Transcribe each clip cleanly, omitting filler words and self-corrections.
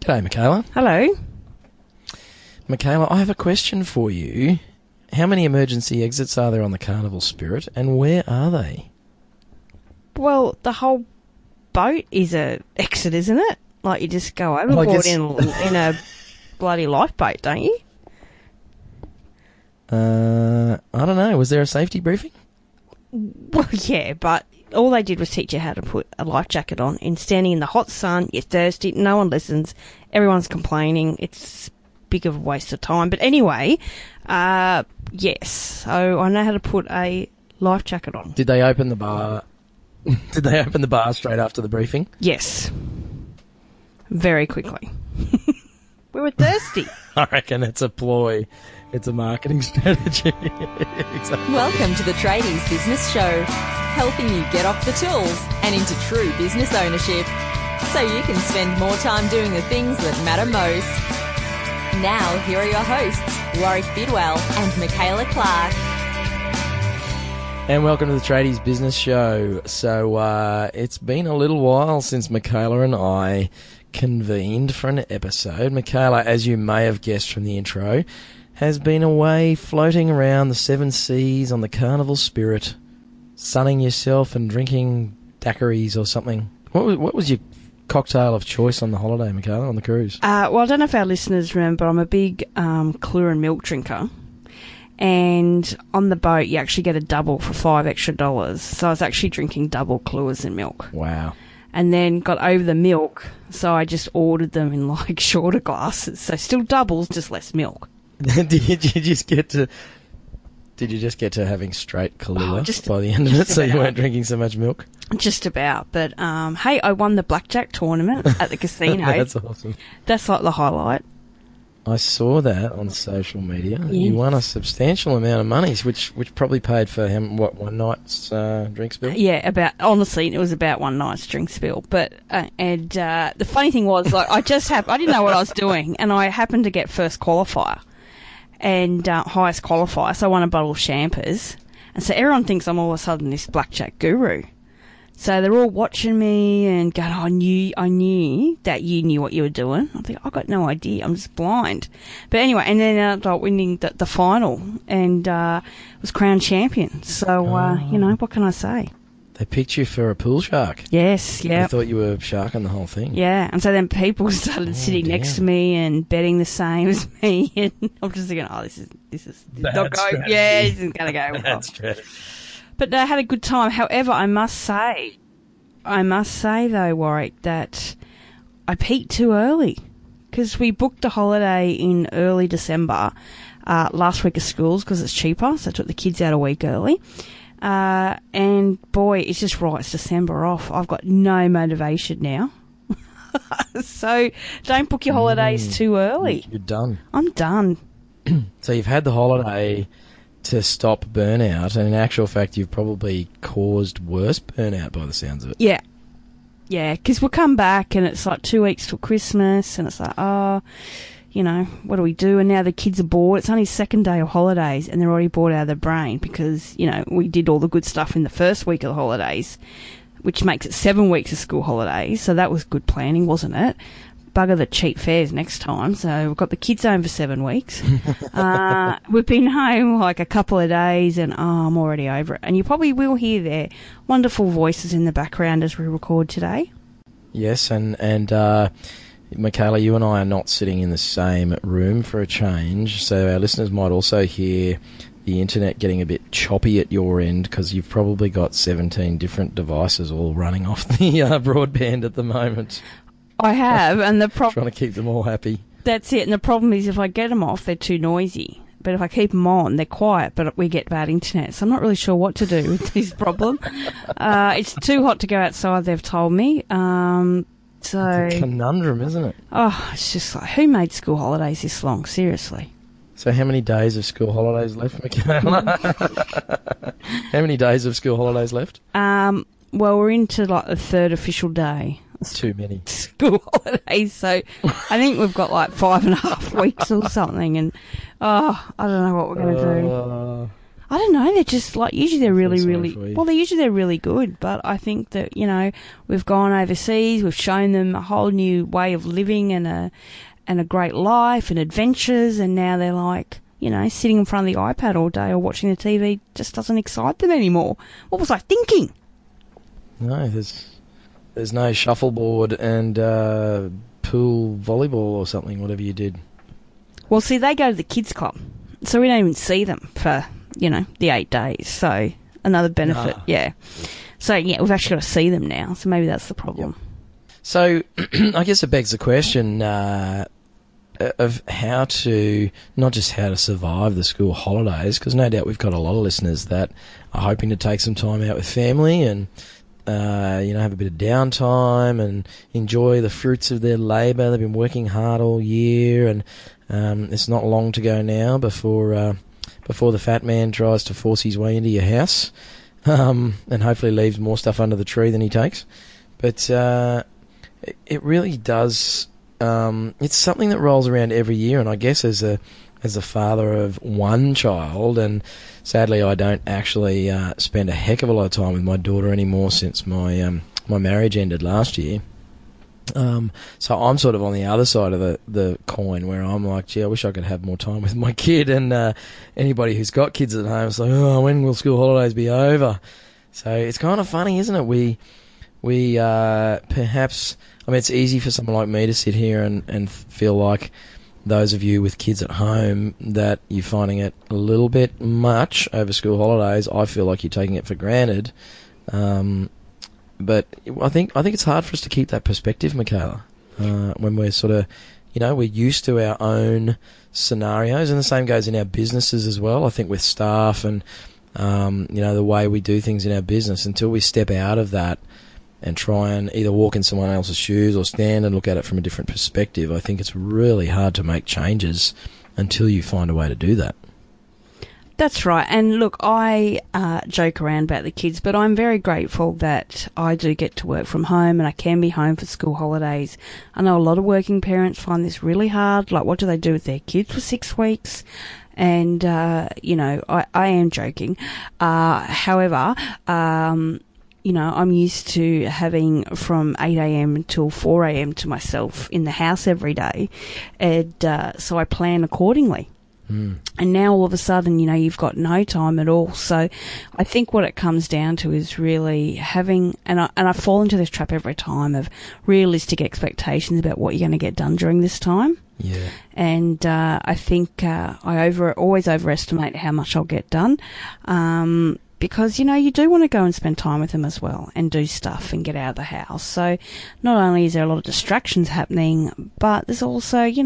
G'day, Michaela. Hello. Michaela, I have a question for you. How many emergency exits are there on the Carnival Spirit, and where are they? Well, the whole boat is a exit, isn't it? Like, you just go overboard in a bloody lifeboat, don't you? I don't know. Was there a safety briefing? Well, yeah, but all they did was teach you how to put a life jacket on. And standing in the hot sun, you're thirsty, no one listens, everyone's complaining. It's big of a waste of time. But anyway, yes, so I know how to put a life jacket on. Did they open the bar? Did they open the bar straight after the briefing? Yes. Very quickly. We were thirsty. I reckon it's a ploy. It's a marketing strategy. Exactly. Welcome to the Tradies Business Show, helping you get off the tools and into true business ownership, so you can spend more time doing the things that matter most. Now, here are your hosts, Warwick Bidwell and Michaela Clark. And welcome to the Tradies Business Show. So it's been a little while since Michaela and I convened for an episode. Michaela, as you may have guessed from the intro, has been away floating around the seven seas on the Carnival Spirit, sunning yourself and drinking daiquiris or something. What was your cocktail of choice on the holiday, Michaela, on the cruise? Well, I don't know if our listeners remember, but I'm a big Kahlua and milk drinker. And on the boat, you actually get a double for $5 extra. So I was actually drinking double Kahluas and milk. Wow. And then got over the milk, so I just ordered them in, like, shorter glasses. So still doubles, just less milk. Did you just get to having straight Kahlua by the end of it, so you weren't drinking so much milk? Just about. But, hey, I won the blackjack tournament at the casino. That's awesome. That's like the highlight. I saw that on social media. Yeah. You won a substantial amount of money, which probably paid for one night's drink spill? Yeah, honestly, it was about one night's drink spill. But, the funny thing was, like, I didn't know what I was doing, and I happened to get first qualifier and highest qualifier, so I won a bottle of champers. And so everyone thinks I'm all of a sudden this blackjack guru. So they're all watching me and going, I knew that you knew what you were doing. I think, I got no idea. I'm just blind. But anyway, and then I ended up winning the final and was crowned champion. So, what can I say? They picked you for a pool shark. Yes, yeah. They thought you were sharking the whole thing. Yeah, and so then people started sitting next to me and betting the same as me. And I'm just thinking, this is not going. Yeah, this isn't going to go well. That's true. But I had a good time. However, I must say though, Warwick, that I peaked too early because we booked a holiday in early December, last week of schools because it's cheaper. So I took the kids out a week early. And boy, it's just right. It's December off. I've got no motivation now. So don't book your holidays too early. You're done. I'm done. So you've had the holiday to stop burnout, and in actual fact, you've probably caused worse burnout by the sounds of it. Yeah. Yeah, because we'll come back and it's like 2 weeks till Christmas, and it's like, what do we do? And now the kids are bored. It's only second day of holidays, and they're already bored out of their brain because, we did all the good stuff in the first week of the holidays, which makes it 7 weeks of school holidays. So that was good planning, wasn't it? Bugger the cheap fares next time. So we've got the kids home for 7 weeks. We've been home like a couple of days and I'm already over it. And you probably will hear their wonderful voices in the background as we record today. Yes, and Michaela, you and I are not sitting in the same room for a change, so our listeners might also hear the internet getting a bit choppy at your end because you've probably got 17 different devices all running off the broadband at the moment. I have, and the problem... Trying to keep them all happy. That's it, and the problem is if I get them off, they're too noisy. But if I keep them on, they're quiet, but we get bad internet. So I'm not really sure what to do with this problem. It's too hot to go outside, they've told me. So it's a conundrum, isn't it? Oh, it's just like, who made school holidays this long? Seriously. So how many days of school holidays left, Michaela? How many days of school holidays left? Well, we're into like the third official day. Too many. School holidays, so I think we've got like 5.5 weeks or something, and I don't know what we're going to do. I don't know. They're just like usually they're I feel really, sorry really for you. well. They're usually really good, but I think that we've gone overseas. We've shown them a whole new way of living and a great life and adventures, and now they're like sitting in front of the iPad all day or watching the TV just doesn't excite them anymore. What was I thinking? No, there's no shuffleboard and pool volleyball or something. Whatever you did. Well, see, they go to the kids club, so we don't even see them for the 8 days. So another benefit, yeah. So yeah, we've actually got to see them now. So maybe that's the problem. Yep. So I guess it begs the question of how to, not just how to survive the school holidays, because no doubt we've got a lot of listeners that are hoping to take some time out with family and have a bit of downtime and enjoy the fruits of their labour. They've been working hard all year, and it's not long to go now before the fat man tries to force his way into your house, and hopefully leaves more stuff under the tree than he takes. But it really does. It's something that rolls around every year, and I guess as a father of one child, and sadly I don't actually spend a heck of a lot of time with my daughter anymore since my marriage ended last year. So I'm sort of on the other side of the coin, where I'm like, gee, I wish I could have more time with my kid. And anybody who's got kids at home is like, oh, when will school holidays be over? So it's kind of funny, isn't it? We perhaps, I mean, it's easy for someone like me to sit here and feel like those of you with kids at home that you're finding it a little bit much over school holidays. I feel like you're taking it for granted. But I think it's hard for us to keep that perspective, Michaela, when we're sort of, we're used to our own scenarios, and the same goes in our businesses as well. I think with staff and, the way we do things in our business, until we step out of that and try and either walk in someone else's shoes or stand and look at it from a different perspective, I think it's really hard to make changes until you find a way to do that. That's right. And look, I joke around about the kids, but I'm very grateful that I do get to work from home and I can be home for school holidays. I know a lot of working parents find this really hard. Like, what do they do with their kids for 6 weeks? And, I am joking. However, I'm used to having from 8 a.m. until 4 a.m. to myself in the house every day. And so I plan accordingly. And now all of a sudden, you've got no time at all. So I think what it comes down to is really having, and I fall into this trap every time, of realistic expectations about what you're going to get done during this time. Yeah. And I think I always overestimate how much I'll get done. Because, you do want to go and spend time with them as well and do stuff and get out of the house. So not only is there a lot of distractions happening, but there's also, you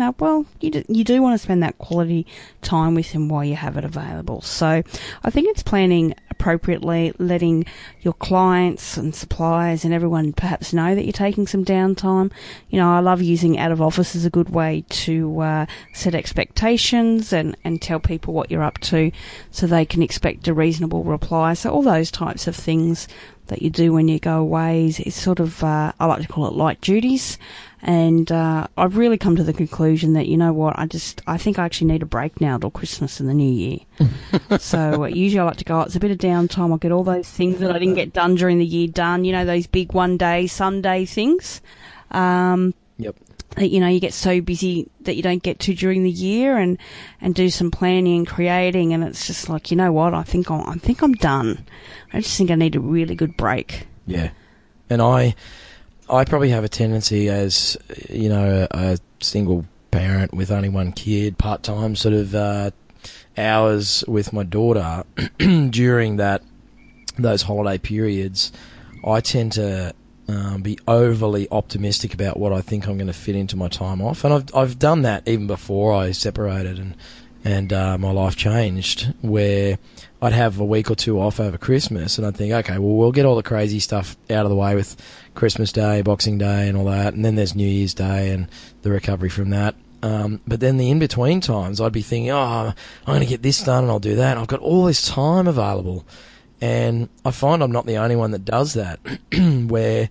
do want to spend that quality time with them while you have it available. So I think it's planning appropriately, letting your clients and suppliers and everyone perhaps know that you're taking some downtime. I love using out of office as a good way to set expectations and tell people what you're up to so they can expect a reasonable reply. So all those types of things that you do when you go away is sort of, I like to call it light duties. And I've really come to the conclusion that, I think I actually need a break now till Christmas and the New Year. So usually I like to go out, it's a bit of downtime, I'll get all those things that I didn't get done during the year done, those big one-day, Sunday things. Yep. That, you get so busy that you don't get to during the year, and do some planning and creating, and it's just like, I think I'm done. I just think I need a really good break. Yeah. And I probably have a tendency as, a single parent with only one kid, part-time sort of hours with my daughter during those holiday periods. I tend to be overly optimistic about what I think I'm going to fit into my time off. And I've done that even before I separated and my life changed, where I'd have a week or two off over Christmas and I'd think, okay, well, we'll get all the crazy stuff out of the way with Christmas Day, Boxing Day and all that, and then there's New Year's Day and the recovery from that. But then the in-between times, I'd be thinking, I'm going to get this done and I'll do that. And I've got all this time available. And I find I'm not the only one that does that, where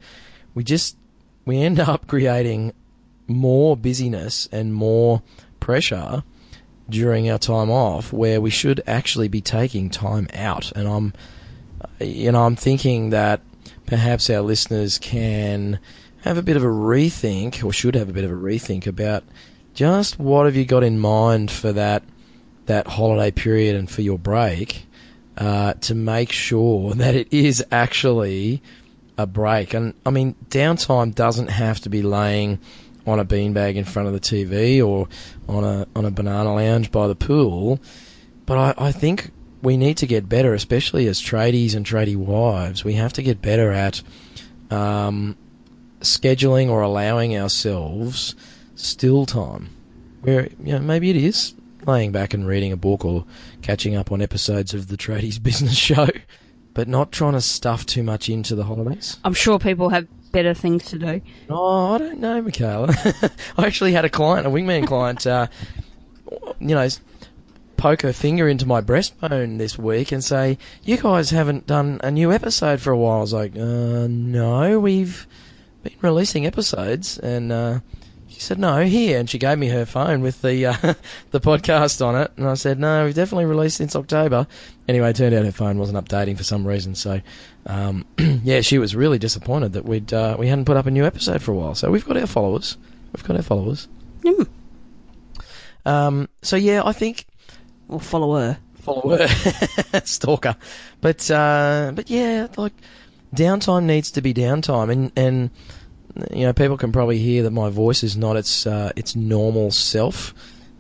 we end up creating more busyness and more pressure during our time off where we should actually be taking time out. And I'm thinking that perhaps our listeners can have a bit of a rethink, or should have a bit of a rethink about just what have you got in mind for that holiday period and for your break, to make sure that it is actually a break. And I mean, downtime doesn't have to be laying on a beanbag in front of the TV or on a banana lounge by the pool. But I think we need to get better, especially as tradies and tradie wives. We have to get better at scheduling or allowing ourselves still time, where maybe it is laying back and reading a book or catching up on episodes of the Tradies Business Show, but not trying to stuff too much into the holidays. I'm sure people have better things to do. Oh, I don't know, Michaela. I actually had a wingman client, poke her finger into my breastbone this week and say, "You guys haven't done a new episode for a while." I was like, no, we've been releasing episodes. And she said, "No, here." And she gave me her phone with the podcast on it. And I said, "No, we've definitely released since October." Anyway, it turned out her phone wasn't updating for some reason. So, she was really disappointed that we hadn't put up a new episode for a while. So we've got our followers. Mm. I think... Or follower. Stalker. But yeah, like, downtime needs to be downtime. And people can probably hear that my voice is not its normal self.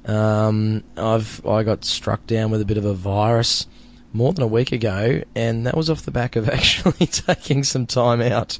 I got struck down with a bit of a virus more than a week ago, and that was off the back of actually taking some time out.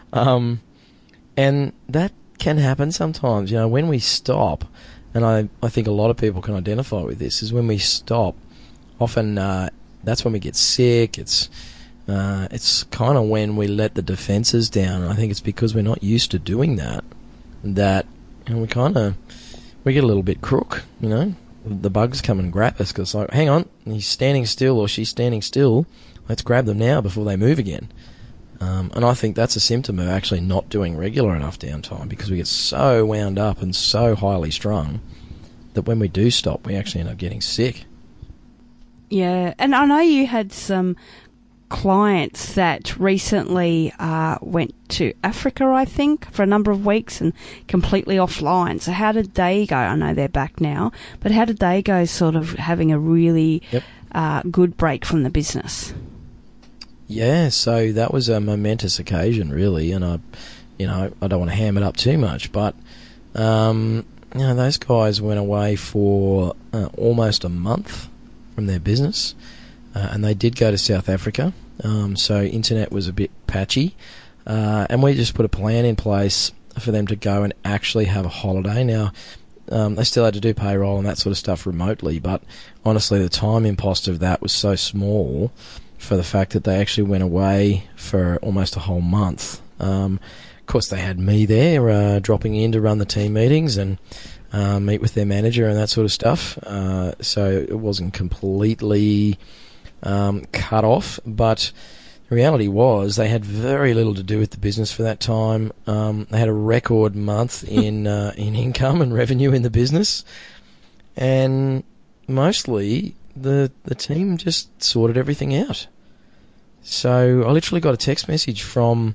And that can happen sometimes, when we stop, and I think a lot of people can identify with this, is when we stop, often that's when we get sick. It's kind of when we let the defences down, and I think it's because we're not used to doing that we get a little bit crook, The bugs come and grab us because it's like, hang on, he's standing still or she's standing still, let's grab them now before they move again. And I think that's a symptom of actually not doing regular enough downtime, because we get so wound up and so highly strung that when we do stop, we actually end up getting sick. Yeah, and I know you had some clients that recently went to Africa, I think, for a number of weeks and completely offline. So how did they go? I know they're back now, but how did they go sort of having a really good break from the business? Yeah, so that was a momentous occasion, really, and I don't want to ham it up too much, but those guys went away for almost a month from their business, and they did go to South Africa. So internet was a bit patchy, and we just put a plan in place for them to go and actually have a holiday. Now, they still had to do payroll and that sort of stuff remotely, but honestly, the time impost of that was so small for the fact that they actually went away for almost a whole month. Of course, they had me there, dropping in to run the team meetings and meet with their manager and that sort of stuff. So it wasn't completely cut off, but the reality was they had very little to do with the business for that time. They had a record month in income and revenue in the business, and mostly the team just sorted everything out. So I literally got a text message from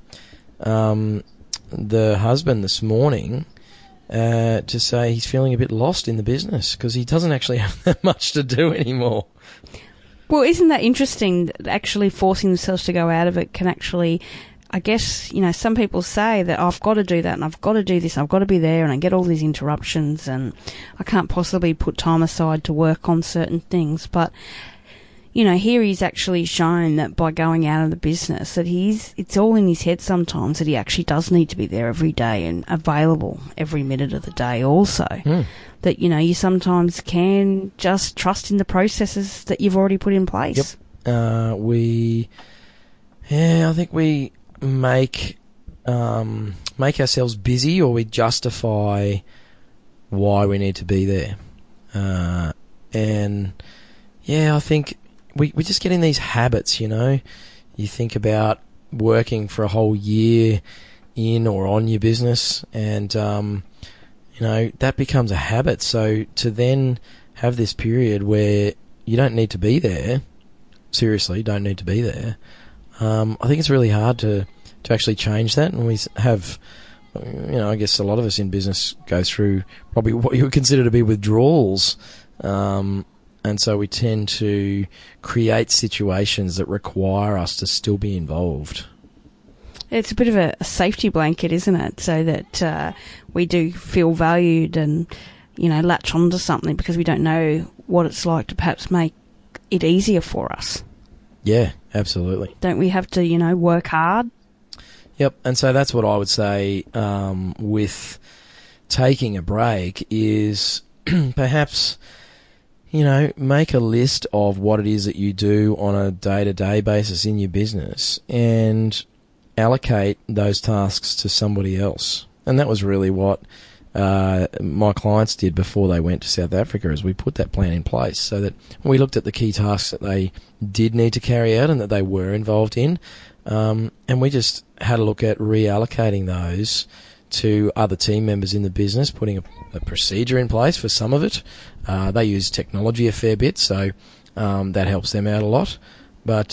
the husband this morning to say he's feeling a bit lost in the business because he doesn't actually have that much to do anymore. Well, isn't that interesting that actually forcing themselves to go out of it can actually, I guess, some people say that I've got to do that and I've got to do this and I've got to be there and I get all these interruptions and I can't possibly put time aside to work on certain things. But, here he's actually shown that by going out of the business that it's all in his head sometimes that he actually does need to be there every day and available every minute of the day also. That, you sometimes can just trust in the processes that you've already put in place. Yep. I think we make ourselves busy, or we justify why we need to be there. And I think we just get in these habits, You think about working for a whole year in or on your business, and that becomes a habit. So to then have this period where you don't need to be there. Seriously, don't need to be there. I think it's really hard to actually change that, and we have, I guess a lot of us in business go through probably what you would consider to be withdrawals, and so we tend to create situations that require us to still be involved. It's a bit of a safety blanket, isn't it? So that we do feel valued and, latch onto something because we don't know what it's like to perhaps make it easier for us. Yeah, absolutely. Don't we have to, work hard? Yep, and so that's what I would say with taking a break is perhaps, make a list of what it is that you do on a day-to-day basis in your business and allocate those tasks to somebody else. And that was really what my clients did before they went to South Africa, is we put that plan in place so that we looked at the key tasks that they did need to carry out and that they were involved in, and we just had a look at reallocating those to other team members in the business, putting a procedure in place for some of it. They use technology a fair bit, so that helps them out a lot. But,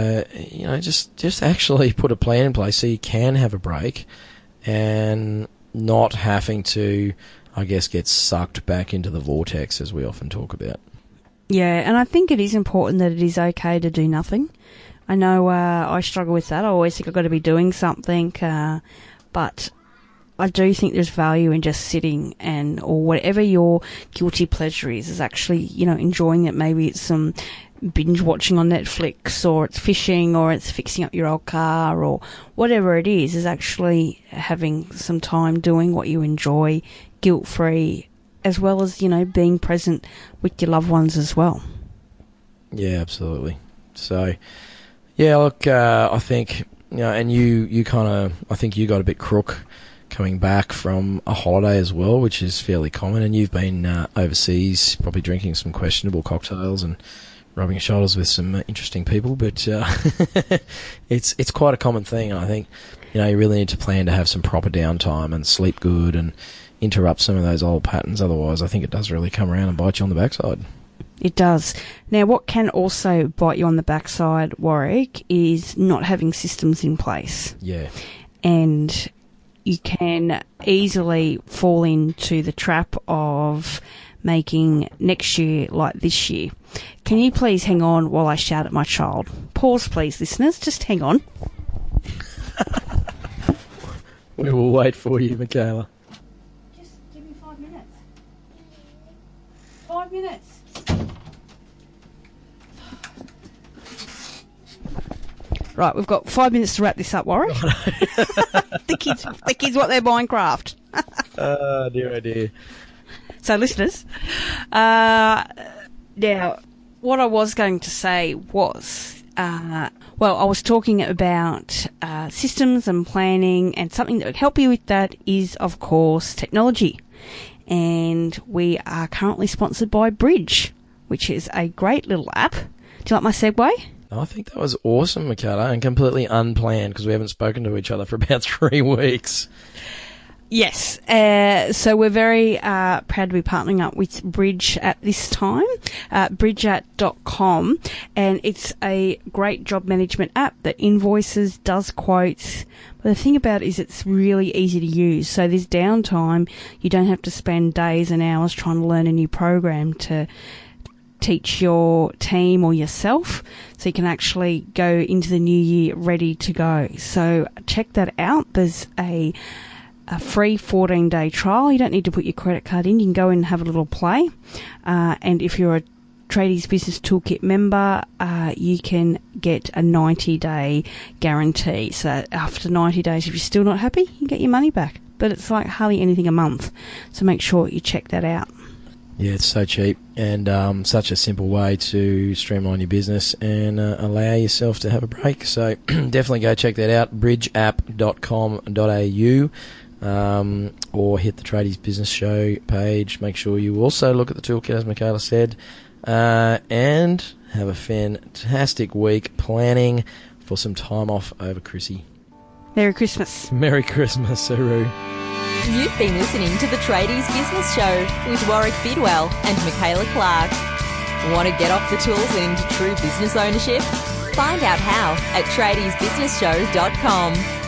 just actually put a plan in place so you can have a break and not having to, I guess, get sucked back into the vortex, as we often talk about. Yeah, and I think it is important that it is okay to do nothing. I know I struggle with that. I always think I've got to be doing something, but I do think there's value in just sitting or whatever your guilty pleasure is actually, enjoying it. Maybe it's some binge watching on Netflix, or it's fishing, or it's fixing up your old car, or whatever it is actually having some time doing what you enjoy, guilt-free, as well as, being present with your loved ones as well. Yeah, absolutely. So, yeah, look, I think, and you kind of, I think you got a bit crook coming back from a holiday as well, which is fairly common, and you've been overseas, probably drinking some questionable cocktails and rubbing shoulders with some interesting people, but it's quite a common thing, and I think you really need to plan to have some proper downtime and sleep good and interrupt some of those old patterns. Otherwise, I think it does really come around and bite you on the backside. It does. Now, what can also bite you on the backside, Warwick, is not having systems in place. Yeah. And you can easily fall into the trap of making next year like this year. Can you please hang on while I shout at my child? Pause, please, listeners. Just hang on. We will wait for you, Michaela. Just give me 5 minutes. 5 minutes. Right, we've got 5 minutes to wrap this up, Warwick. The kids want their Minecraft. Oh, dear, oh dear. So, listeners, now, what I was going to say was, I was talking about systems and planning, and something that would help you with that is, of course, technology. And we are currently sponsored by Bridge, which is a great little app. Do you like my segue? I think that was awesome, Michaela, and completely unplanned because we haven't spoken to each other for about 3 weeks. Yes, so we're very proud to be partnering up with Bridge at this time, bridgeat.com, and it's a great job management app that invoices, does quotes, but the thing about it is it's really easy to use, so there's downtime, you don't have to spend days and hours trying to learn a new program to teach your team or yourself, so you can actually go into the new year ready to go. So check that out. There's a free 14-day trial. You don't need to put your credit card in. You can go in and have a little play. And if you're a Tradies Business Toolkit member, you can get a 90-day guarantee. So after 90 days, if you're still not happy, you can get your money back. But it's like hardly anything a month. So make sure you check that out. Yeah, it's so cheap and such a simple way to streamline your business and allow yourself to have a break. So definitely go check that out, bridgeapp.com.au, or hit the Tradies Business Show page. Make sure you also look at the toolkit, as Michaela said, and have a fantastic week planning for some time off over Chrissy. Merry Christmas. Merry Christmas, Saru. You've been listening to the Tradies Business Show with Warwick Bidwell and Michaela Clark. Want to get off the tools and into true business ownership? Find out how at tradiesbusinessshow.com.